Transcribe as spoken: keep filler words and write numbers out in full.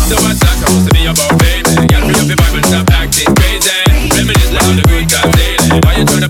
So what's that supposed to be about, baby? Girl, free up your vibe and stop acting crazy. Reminisce like all the good times daily. Why you tryna